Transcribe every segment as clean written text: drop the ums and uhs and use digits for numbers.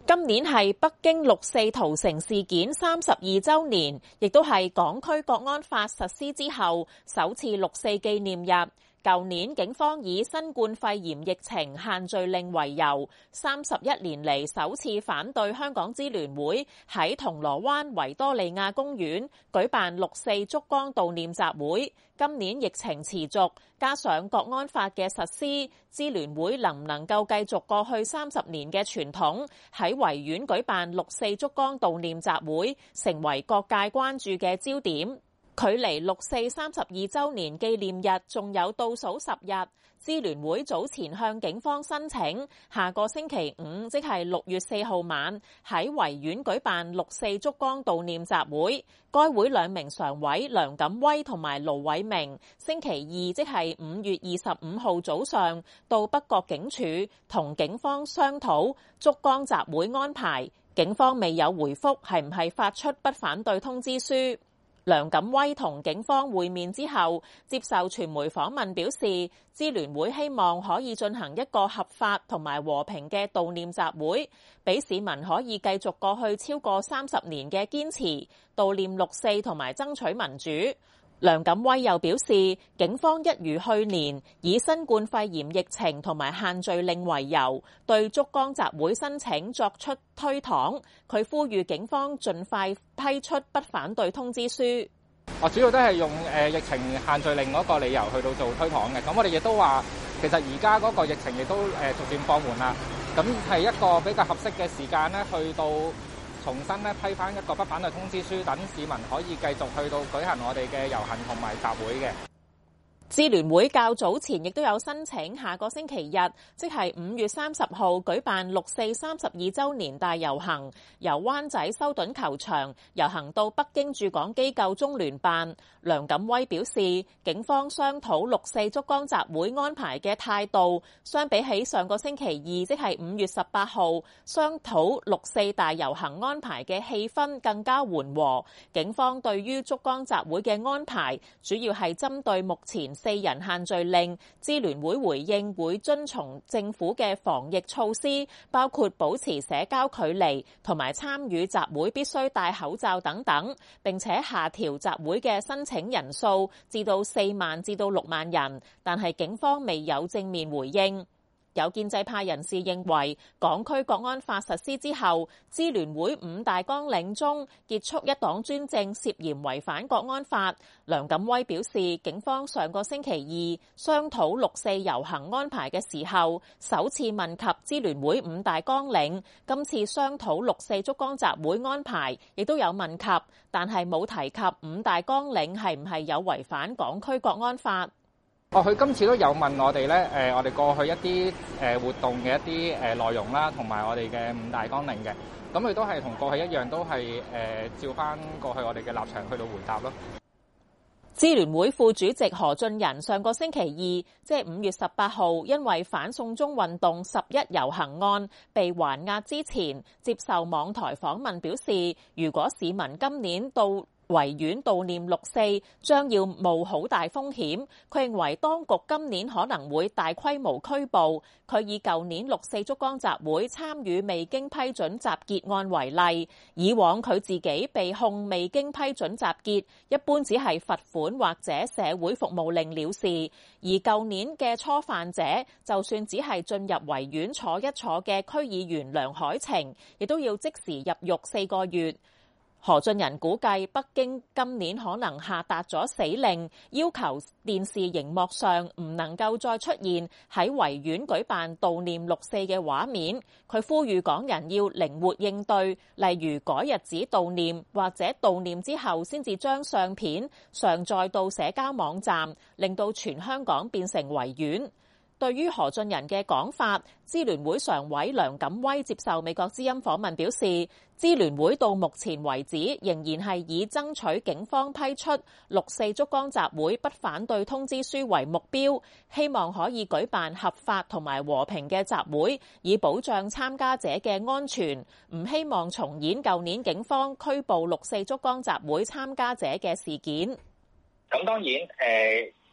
今年係北京六四屠城事件32週年，亦都係港區國安法實施之後首次六四紀念日。舊年警方以新冠肺炎疫情限聚令為由，31年嚟首次反對香港支聯會喺銅鑼灣維多利亞公園舉辦六四燭光悼念集會。今年疫情持續，加上國安法嘅實施，支聯會能唔能夠繼續過去30年嘅傳統，喺維園舉辦六四燭光悼念集會，成為各界關注嘅焦點。距離六四32週年紀念日仲有倒數10日，支聯會早前向警方申請，下個星期五即係6月4號晚喺維園舉辦六四燭光悼念集會。該會兩名常委梁錦威同埋盧偉明，星期二即係5月25號早上到北角警署同警方商討燭光集會安排。警方未有回覆係唔係發出不反對通知書。梁錦威同警方會面之後，接受傳媒訪問表示，支聯會希望可以進行一個合法同埋和平嘅悼念集會，俾市民可以繼續過去超過30年嘅堅持，悼念六四同埋爭取民主。梁錦威又表示，警方一如去年以新冠肺炎疫情同埋限聚令為由，對燭光集會申請作出推搪。佢呼籲警方盡快批出不反對通知書。 我主要都係用疫情限聚令嗰個理由去到做推搪嘅。咁我哋亦都話，其實而家嗰個疫情亦都逐漸放緩啦。咁係一個比較合適嘅時間咧，去到重新咧批翻一個不反對通知書，等市民可以繼續去到舉行我哋嘅遊行同埋集會嘅。 支聯會較早前亦都有申請下個星期日，即係5月30號舉辦六四32週年大遊行，由灣仔修頓球場遊行到北京駐港機構中聯辦。梁錦威表示，警方商討六四燭光集會安排嘅態度，相比起上個星期二，即係5月18號商討六四大遊行安排嘅氣氛更加緩和。警方對於燭光集會嘅安排，主要係針對目前4人限聚令，支聯會回應會遵從政府嘅防疫措施，包括保持社交距離同埋參與集會必須戴口罩等等，並且下調集會嘅申請人數至到4萬至到6萬人，但係警方未有正面回應。有建制派人士認為，港區國安法實施之後，支聯會5大綱領中結束一黨專政涉嫌違反國安法。梁錦威表示，警方上個星期二商討六四遊行安排嘅時候，首次問及支聯會5大綱領，今次商討六四燭光集會安排，亦都有問及，但係冇提及5大綱領係唔係有違反港區國安法。 佢今次都有問我哋咧，我哋過去一啲活動嘅一啲內容啦，同埋我哋嘅5大綱領嘅，咁佢都係同過去一樣，都係照翻過去我哋嘅立場去到回答咯。 支聯會副主席何俊仁上個星期二，即係5月18號，因為反送中運動11遊行案被還押之前，接受網台訪問表示，如果市民今年到維園悼念六四，將要冒好大風險。佢認為當局今年可能會大規模拘捕。佢以舊年六四燭光集會參與未經批准集結案為例，以往佢自己被控未經批准集結，一般只係罰款或者社會服務令了事。而舊年嘅初犯者，就算只係進入維園坐一坐嘅區議員梁海晴，亦都要即時入獄4個月。何俊仁估計北京今年可能下達咗死令，要求電視熒幕上唔能夠再出現喺維園舉辦悼念六四嘅畫面。佢呼籲港人要靈活應對，例如改日子悼念，或者悼念之後先至將相片上載到社交網站，令到全香港變成維園。對於何俊仁嘅講法，支聯會常委梁錦威接受美國之音訪問表示，支聯會到目前為止仍然係以爭取警方批出六四燭光集會不反對通知書為目標，希望可以舉辦合法同埋和平嘅集會，以保障參加者嘅安全，唔希望重演舊年警方拘捕六四燭光集會參加者嘅事件。 咁當然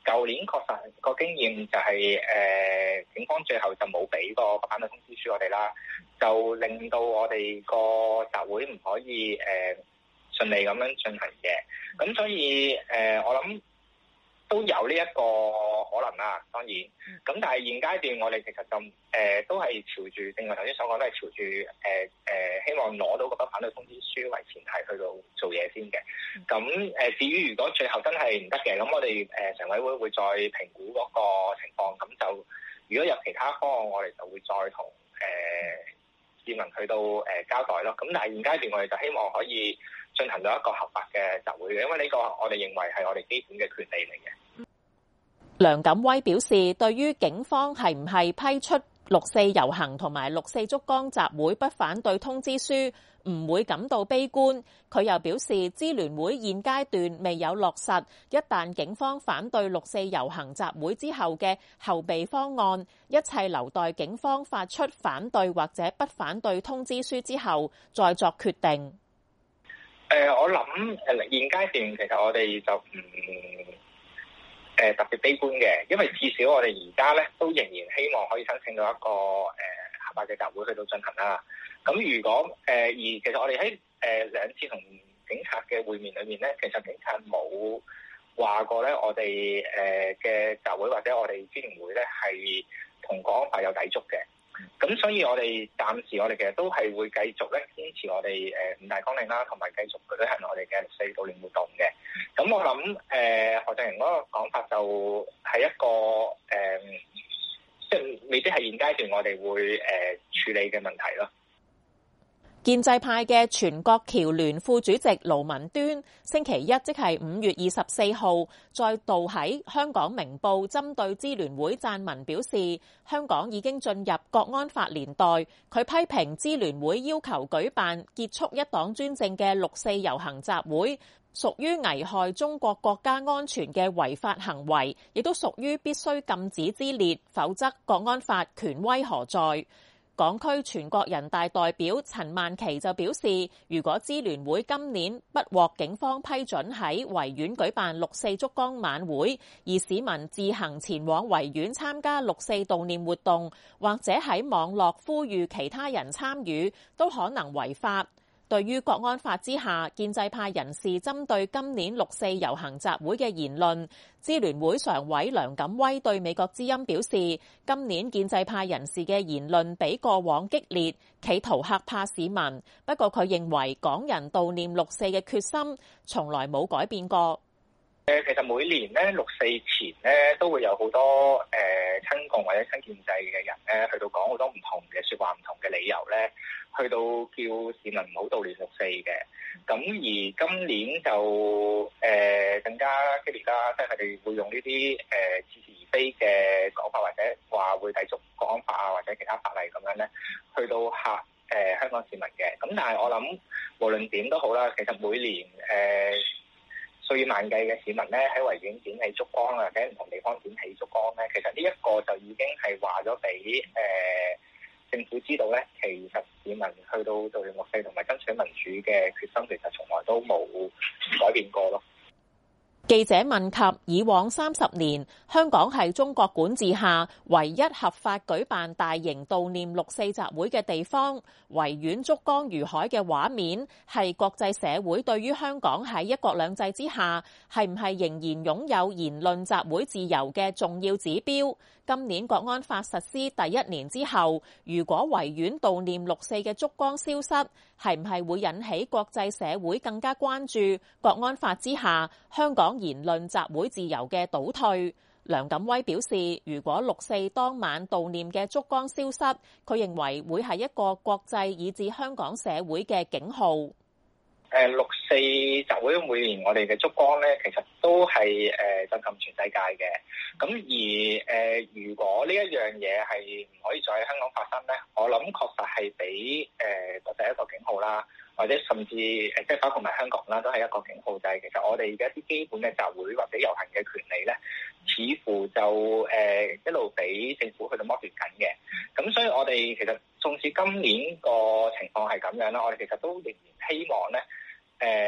舊年確實個經驗就係警方最後就冇俾個反對通知書我哋啦，就令到我哋個集會唔可以順利咁樣進行嘅。咁所以我諗都有呢一個可能啦，當然。咁但係現階段我哋其實就都係朝住正如我頭先所講，都係朝住希望攞到個反對通知書為前提去到做嘢先嘅。咁至於如果最後真係唔得嘅，咁我哋常委會再評估嗰個情況。咁就如果有其他方案，我哋就會再同市民去到交代咯。咁但係現階段我哋就希望可以進行到一個合法嘅集會嘅，因為呢個我哋認為係我哋基本嘅權利嚟嘅。 梁錦威表示，對於警方係唔係批出六四遊行同埋六四燭光集會不反對通知書，唔會感到悲觀。佢又表示，支聯會現階段未有落實一旦警方反對六四遊行集會之後嘅後備方案，一切留待警方發出反對或者不反對通知書之後再作決定。 我諗現階段其實我哋就唔特別悲觀嘅，因為至少我哋而家咧都仍然希望可以申請到一個合法嘅集會去到進行啦。咁如果而其實我哋喺兩次同警察嘅會面裏面咧，其實警察冇話過咧，我哋嘅集會或者我哋支聯會咧係同國安法有抵觸嘅。咁所以我哋暫時我哋其實都係會繼續咧堅持我哋五大綱領啦，同埋繼續舉行我哋嘅六四悼念活動嘅。咁我諗何俊仁嗰個講法就係一個即係未必係現階段我哋會處理嘅問題咯。 建制派嘅全國僑聯副主席盧文端星期一即係5月24號再度喺香港明報針對支聯會撰文表示，香港已經進入國安法年代。佢批評支聯會要求舉辦結束一黨專政嘅六四遊行集會，屬於危害中國國家安全嘅違法行為，亦都屬於必須禁止之列，否則國安法權威何在？港區全國人大代表陳曼琪就表示，如果支聯會今年不獲警方批准喺維園舉辦六四燭光晚會，而市民自行前往維園參加六四悼念活動，或者喺網絡呼籲其他人參與，都可能違法。對於國安法之下，建制派人士針對今年六四遊行集會嘅言論，支聯會常委梁錦威對美國之音表示，今年建制派人士嘅言論比過往激烈，企圖嚇怕市民。不過佢認為港人悼念六四嘅決心從來冇改變過。 其實每年咧六四前咧都會有好多親共或者親建制嘅人咧去到講好多唔同嘅説話、唔同嘅理由咧，去到叫市民唔好悼念六四嘅。咁而今年就更加激烈啦，即係佢哋會用呢啲似是而非嘅講法，或者話會抵觸國安法啊，或者其他法例咁樣咧，去到嚇香港市民嘅。咁但係我諗無論點都好啦，其實每年數以萬計嘅市民咧喺維園點起燭光或者唔同地方點起燭光咧，其實呢一個就已經係話咗俾政府知道咧，其實市民去到悼念六四同埋爭取民主嘅決心，其實從來都冇改變過咯。 記者問及以往30年，香港係中國管治下唯一合法舉辦大型悼念六四集會嘅地方，維園燭光如海嘅畫面係國際社會對於香港喺一國兩制之下係唔係仍然擁有言論集會自由嘅重要指標。今年國安法實施第1年之後，如果維園悼念六四嘅燭光消失，係唔係會引起國際社會更加關注國安法之下香港言論集會自由嘅倒退？梁錦威表示，如果六四當晚悼念嘅燭光消失，佢認為會係一個國際以至香港社會嘅警號。 六四集會每年我哋嘅燭光咧，其實都係震撼全世界嘅。咁而如果呢一樣嘢係唔可以再喺香港發生咧，我諗確實係俾國際一個警號啦，或者甚至即係包括埋香港啦，都係一個警號，就係其實我哋嘅一啲基本嘅集會或者遊行嘅權利咧，似乎就一路俾政府去到剝奪緊嘅。咁所以我哋其實縱使今年個情況係咁樣啦，我哋其實都仍然希望咧，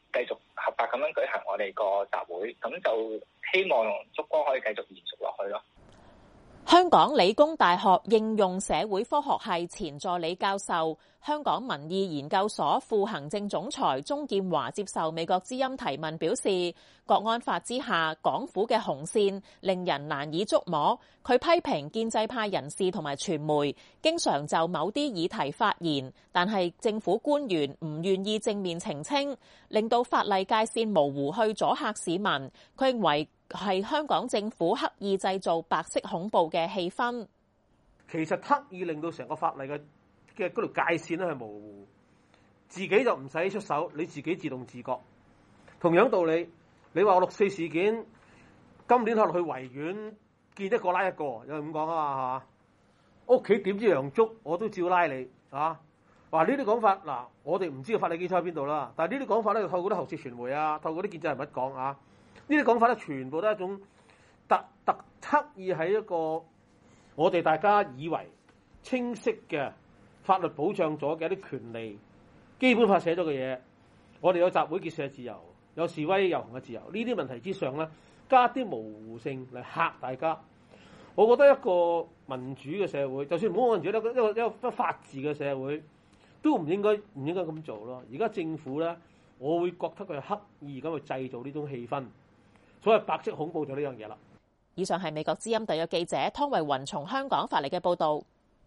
繼續合法咁樣舉行我哋個集會，咁就希望燭光可以繼續延續落去咯。 香港理工大學應用社會科學系前助理教授、香港民意研究所副行政總裁鍾劍華接受美國之音提問表示，國安法之下，港府嘅紅線令人難以捉摸。佢批評建制派人士同埋傳媒經常就某啲議題發言，但係政府官員唔願意正面澄清，令到法例界線模糊去阻嚇市民。佢認為係香港政府刻意製造白色恐怖嘅氣氛， 其實刻意令到成個法例嘅嗰條界線咧係模糊，自己就唔使出手，你自己自動自覺。同樣道理，你話六四事件今年可能去維園見一個拉一個，有人咁講啊嘛，係嘛？屋企點支洋燭我都照拉你啊！話呢啲講法嗱，我哋唔知個法例基礎喺邊度啦，但係呢啲講法咧，透過啲喉舌傳媒啊，透過啲建制人物講啊。呢啲講法咧，全部都係一種刻意喺一個我哋大家以為清晰嘅法律保障咗嘅一啲權利，基本法寫咗嘅嘢，我哋有集會結社嘅自由，有示威遊行嘅自由，呢啲問題之上咧，加啲模糊性嚟嚇大家。我覺得一個民主嘅社會，就算唔好民主，一個法治嘅社會，都唔應該咁做咯。而家政府咧，我會覺得佢係刻意咁去製造呢種氣氛。所謂白色恐怖就呢樣嘢啦。 以上係美國之音特約記者湯慧雲從香港發嚟嘅報導。